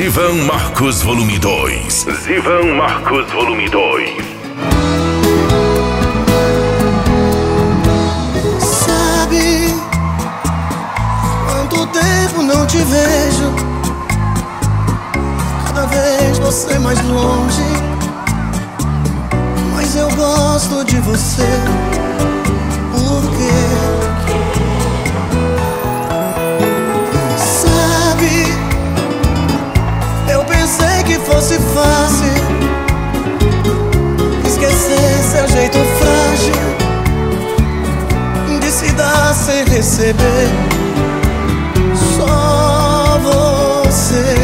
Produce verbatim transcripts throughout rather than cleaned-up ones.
Zivan Marcos Volume dois. Zivan Marcos Volume dois. Sabe quanto tempo não te vejo? Cada vez você mais longe, mas eu gosto de você. Por quê? Sabe, eu pensei que fosse fácil esquecer seu jeito frágil de se dar sem receber. Só você,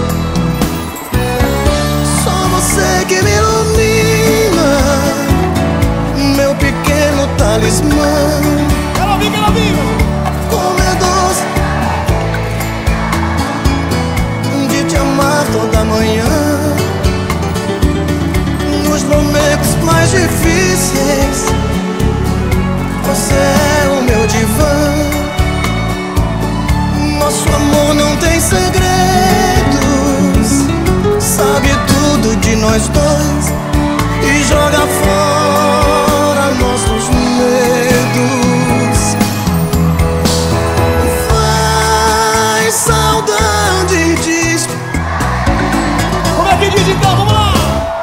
só você que me ilumina, meu pequeno talismã. Ela vive, ela vive. Como é doce de te amar toda manhã, nos momentos mais difíceis. Você é o meu divã. Nosso amor não tem segredos, sabe tudo de nós dois e joga fora nossos medos. Faz saudade disso. Como é que diz então? Vamos lá!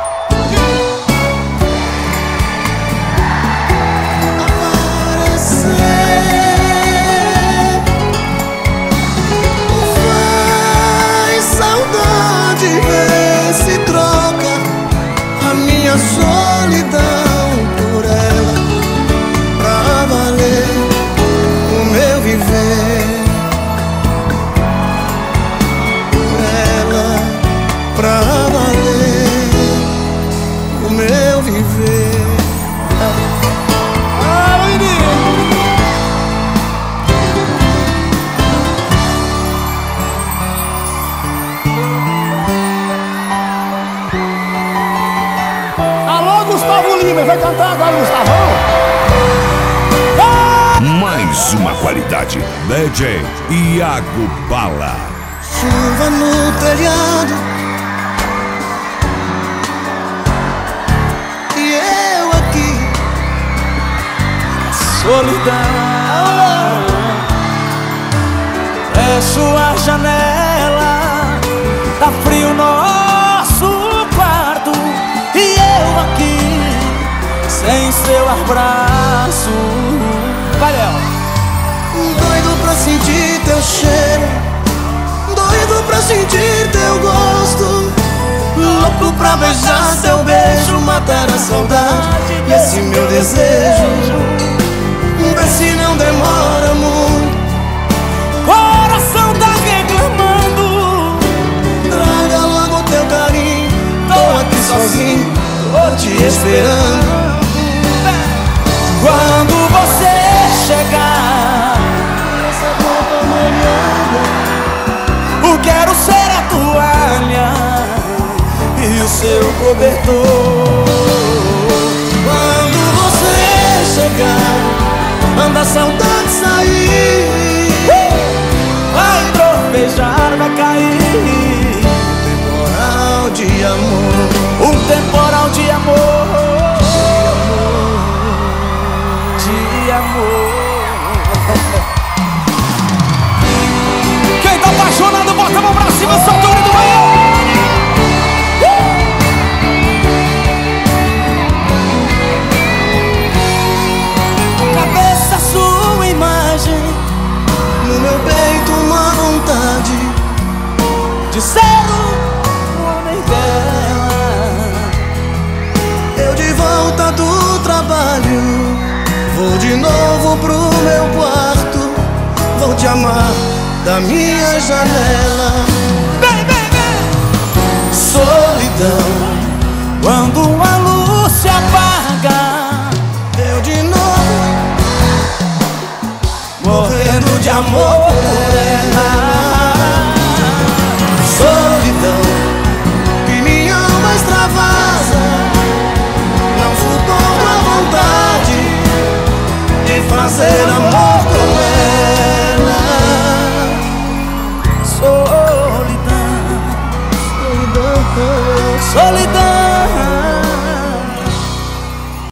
Solidão por ela, pra valer o meu viver. Por ela, pra valer o meu viver. Ah, Gustavo Lima, vai cantar agora, Gustavão? Ah! Mais uma qualidade. D J Iago Bala. Chuva no telhado e eu aqui, solidão. Fecho a janela, tá frio nosso quarto e eu aqui sem seu abraço. Vai, Léo. Doido pra sentir teu cheiro, doido pra sentir teu gosto, louco pra beijar seu beijo, matar a saudade e esse meu desejo. Vê se não demora muito, coração tá reclamando. Traga logo teu carinho, tô aqui sozinho, tô te esperando. Quando você chegar, essa roupa molhada, eu quero ser a toalha e o seu cobertor. quando você chegar, manda a saudade sair, Vai tropejar, vai cair temporal de amor, um temporal de amor, de amor. Quem tá apaixonado, bota a mão pra cima, solta o grito do banho. cabeça sua imagem, no meu peito uma vontade De ser o homem dela. Eu de volta do trabalho, vou de novo pro meu quarto, vou te amar da minha janela. Bem, bem, bem. Solidão, Quando a luz se apaga, eu de novo morrendo de amor por ela. Solidão, que minha alma extravasa, não suporto a vontade de fazer amor com ela. solidão. solidão.